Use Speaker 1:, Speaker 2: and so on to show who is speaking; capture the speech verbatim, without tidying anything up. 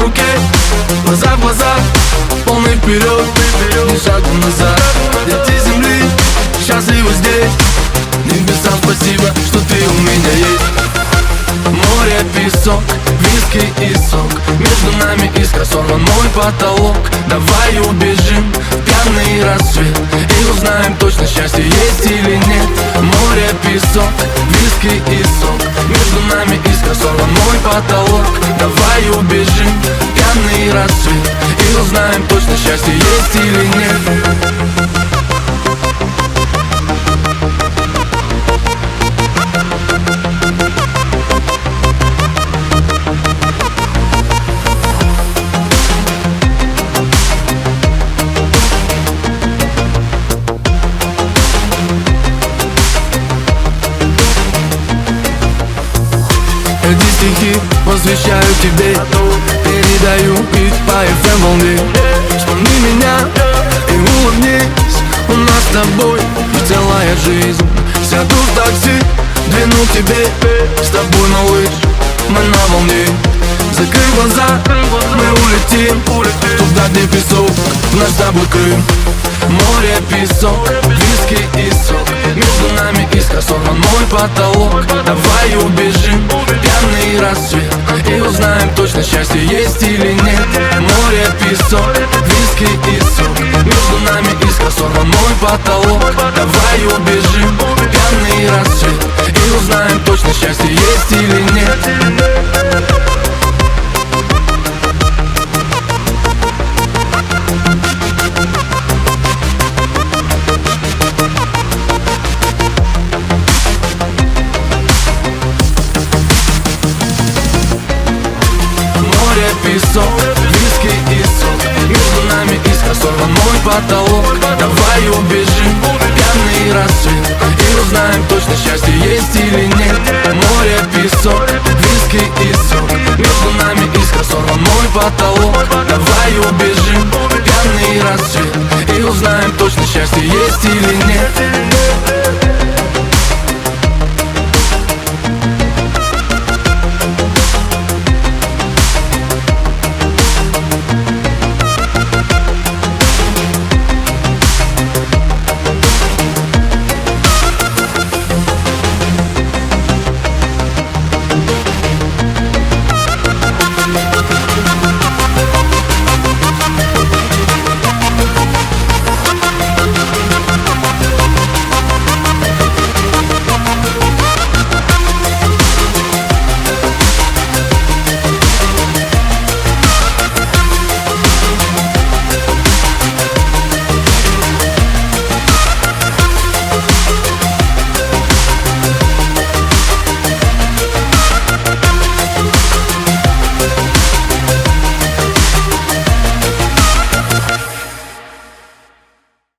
Speaker 1: руке, глаза в глаза, полный вперед, ни шагу назад. Дети земли счастливы здесь, небесам спасибо, что ты у меня есть. Море, песок, виски и сок, между нами искра, сорван мой потолок. Давай убежим в пьяный рассвет и узнаем точно, счастье есть или нет. Море, песок, виски и сок, между нами искра, сорван мой потолок. Давай убежим в пьяный рассвет и узнаем точно, счастье есть или нет.
Speaker 2: Эти стихи посвящаю тебе, передаю их по эф эм волне. Вспомни меня и улыбнись, у нас с тобой целая жизнь. Сяду в такси, двину к тебе, с тобой, малыш, мы на волне. Закрой глаза, мы улетим туда, где песок, в наш с тобой Крым. Море, песок, виски и сок, между нами искра, сорван мой потолок. Давай убежим в пьяный рассвет и узнаем точно, счастье есть или нет. Море, песок, виски и сок, между нами искра, сорван мой потолок. Давай убежим в пьяный рассвет и узнаем точно, счастье есть или нет. Песок, виски и сок, между нами искра, сорван мой потолок. Давай убежим в пьяный рассвет и узнаем точно, счастье есть или нет. Море, песок, виски и сок, между нами искра, сорван мой потолок. Давай убежим в пьяный рассвет и узнаем точно, счастье есть или нет.